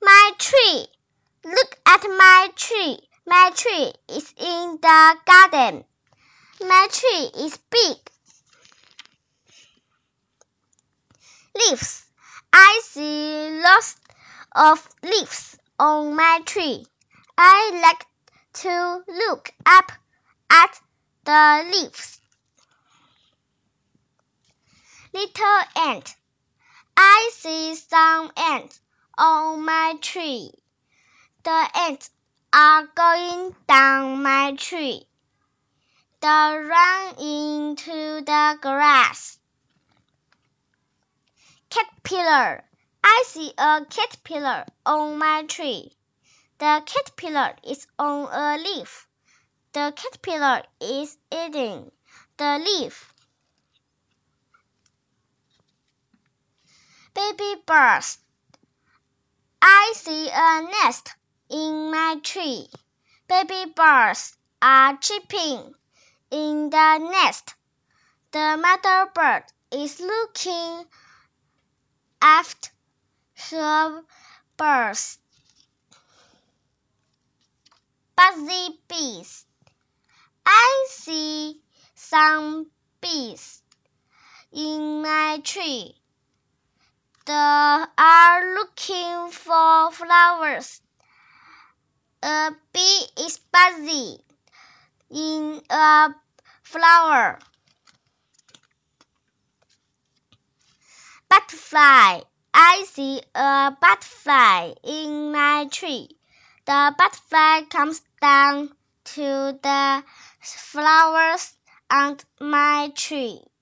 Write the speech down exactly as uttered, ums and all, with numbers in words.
My tree. Look at my tree. My tree is in the garden. My tree is big. Leaves. I see lots of leaves on my tree. I like to look up at the leaves. Little ant. I see some ants on my tree. The ants are going down my tree. They run into the grass. Caterpillar. I see a caterpillar on my tree. The caterpillar is on a leaf. The caterpillar is eating the leaf. Baby birds. I see a nest in my tree. Baby birds are chirping in the nest. The mother bird is looking after her birds. Buzzy bees. I see some bees in my tree. They are looking for flowers. A bee is busy in a flower. Butterfly. I see a butterfly in my tree. The butterfly comes down to the flowers on my tree.